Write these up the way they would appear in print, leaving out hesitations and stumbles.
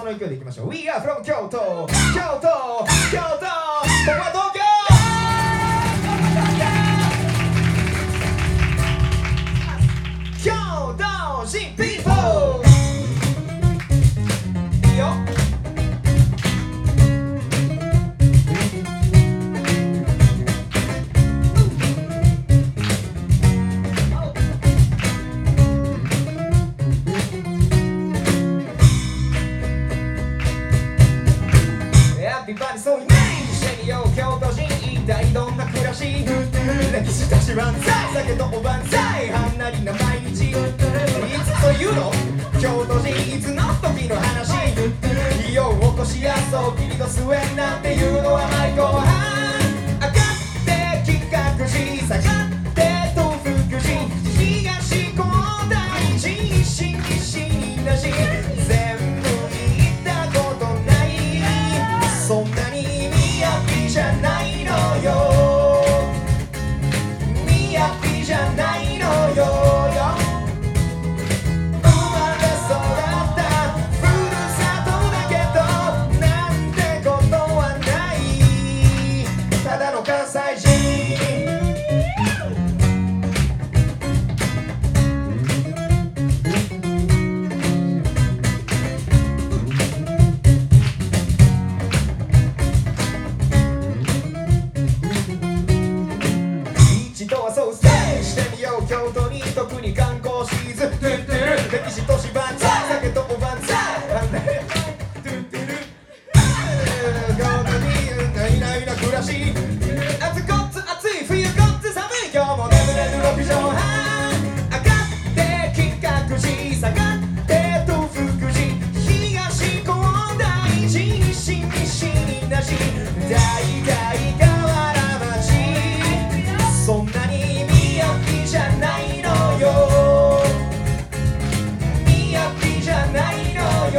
の勢いでいきましょう。 We are from 京都、京都、京都、ここは東京。京都人 people いいよ。Everybody so nice してみよう京都人一体どんな暮らし歴史たち万歳酒とおばんざいはんなりな毎日いつというの京都人いつの時の話火を起こしやそう霧と末なんていうのは毎後半上がって企画し下がって東福寺東高大寺西になしそんなにみやびじゃないのよみやびじゃないのよ生まれ育ったふるさとだけどなんてことはないただの関西人そうステージしてみよう京都に特に観光シーズン歴史都市万歳酒とおばんざい京都にないないな暮らし暑ごっつ暑い冬ごっつ寒い今日も眠れる6畳半上がって企画寺下がって東福寺東高大寺西になし大河原町そんなにじゃないのよみやびじゃないのよ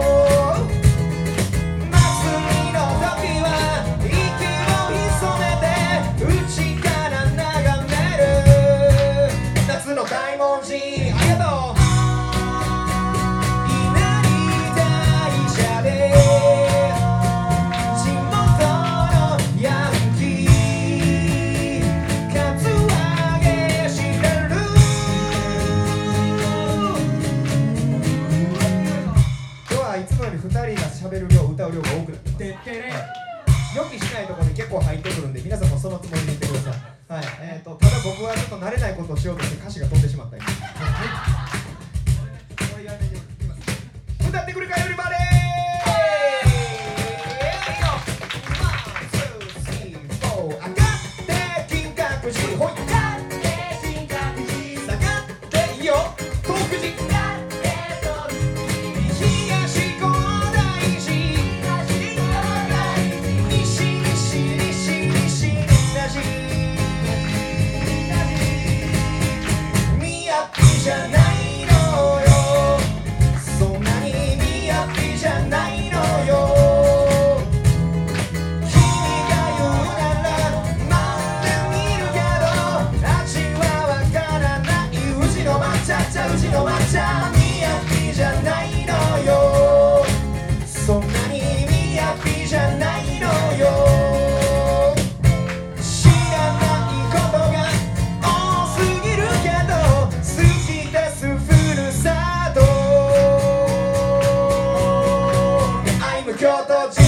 祭りの時は息を潜めて内から眺める夏の大文字ありがとう稲荷大社で地元のヤンキーカツアゲいつもより2人が喋る量歌う量が多くなってます。予期しないところに結構入ってくるんで皆さんもそのつもりで言ってください。はい、ただ僕はちょっと慣れないことをしようとして歌詞が飛んでしまったり、歌ってくるかよりまで上がって金閣寺ほい下がっていいよ東福寺じゃないのよそんなにみやびじゃないのよ君が言うなら待ってみるけど味はわからない宇治の抹茶宇治の抹茶みやびじゃないのよそんなにみやびじゃないのよ京都人